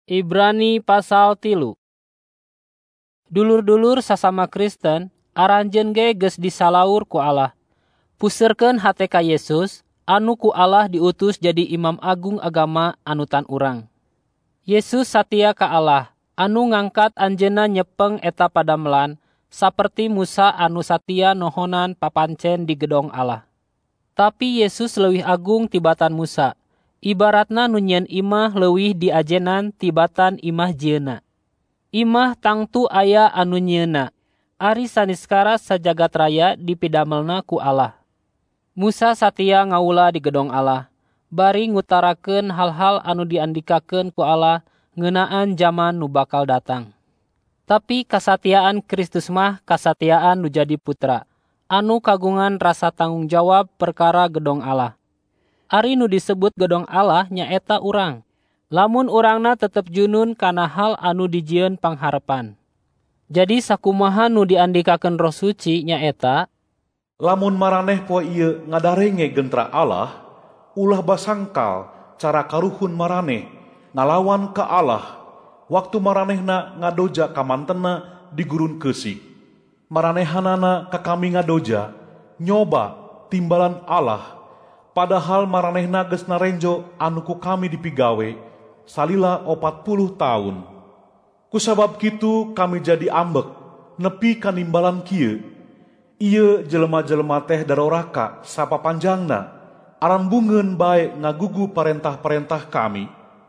Ibrani pasal 3. Dulur-dulur sasama Kristen, aranjeun ge geus disalaur ku Allah. Puseurkeun hate ka Yesus, anu ku Allah diutus jadi imam agung agama anutan urang. Yesus satia ka Allah, anu ngangkat anjeunna nyepeng eta padamelan, saperti Musa anu satia nohonan papancen di gedong Allah. Tapi Yesus leuwih agung tibatan Musa. Ibaratna nu nyieun imah leuwih diajenan tibatan imah jieuna. Imah tangtu aya anu nyieunna, ari saniskara sajagat raya dipidamelna ku Allah. Musa satia ngaula di gedong Allah, bari ngutarakeun hal-hal anu diandikakeun ku Allah ngeunaan jaman nu bakal datang. Tapi kasatiaan Kristus mah kasatiaan nu jadi putra, anu kagungan rasa tanggung jawab perkara gedong Allah. Ari nu disebut gedong Allah nyaeta urang. Lamun urangna tetep junun kana hal anu dijieun pangharepan. Jadi sakumaha nu diandikakeun Roh Suci nyaeta, lamun maraneh poe ieu ngadarenge gentra Allah, ulah basangkal cara karuhun maraneh ngalawan ka Allah waktu maranehna ngadoja ka mantenna di gurun keusik. Maranehanana ka kami ngadoja nyoba timbalan Allah, padahal maranehna geus narenjo anu ku kami dipigawe salila 40 tahun. Kusabab kitu kami jadi ambek nepi ka nimbalan kieu. Ieu jelema-jelema teh daroraka sapapanjangna arambungeun bae ngagugu parentah-parentah kami.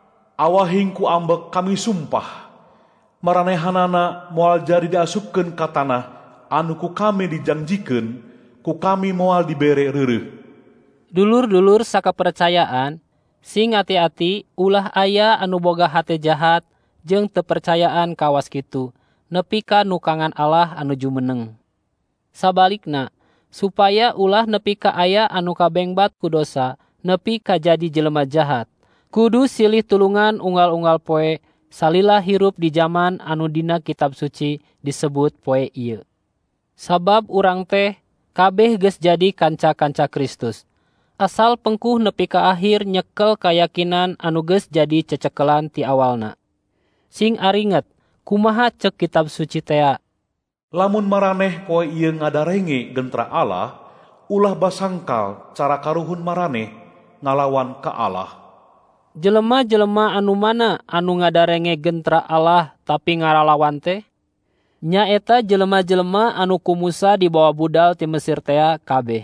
Awahing ku ambek kami sumpah, maranehanana moal jadi diasupkeun ka tanah anu ku kami dijanjikeun, ku kami moal dibere reureuh. dulur-dulur sakapercayaan, sing ati-ati ulah aya anu boga hate jahat jeung tepercayaan kawas kitu, nepi ka nukangan Allah anu jumeneng. Sabalikna, supaya ulah nepi ka aya anu kabengbat ku dosa, nepi ka jadi jelema jahat. Kudu silih tulungan unggal-unggal poe, salila hirup di zaman anu dina kitab suci disebut poe ieu. Sabab urang teh kabeh geus jadi kanca-kanca Kristus. Asal pengkuh nepi ka akhir nyekel kayakinan anu geus jadi cecekelan ti awalna. Sing aringet, kumaha ceuk kitab suci tea? Lamun maraneh poe ieu ngadarenge gentra Allah, ulah basangkal cara karuhun maraneh ngalawan ka Allah. Jelema-jelema anu mana anu ngadarenge gentra Allah tapi ngaralawan teh? Nyaeta jelema-jelema anu ku Musa dibawa budal ti Mesir tea kabeh.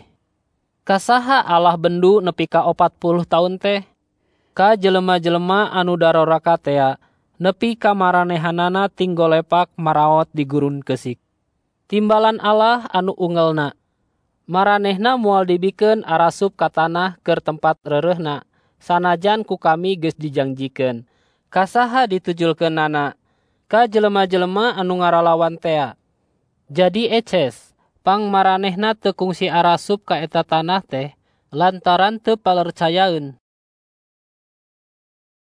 Kasaha Allah bendu nepi ka 40 tahun teh? Ka jelema-jelema anu daroraka tea, nepi ka maranehanana tinggal lepak maraot di gurun keusik. Timbalan Allah anu ungelna. Maranehna moal dibikeun arasup ka tanah keur tempat reureuhna, sanajan ku kami geus dijanjikeun. Kasaha ditujulkeunana? Ka jelema-jelema anu ngaralawan tea. Jadi eces, pang maranehna teu kungsi arasup ka eta tanah teh lantaran teu palercayaeun.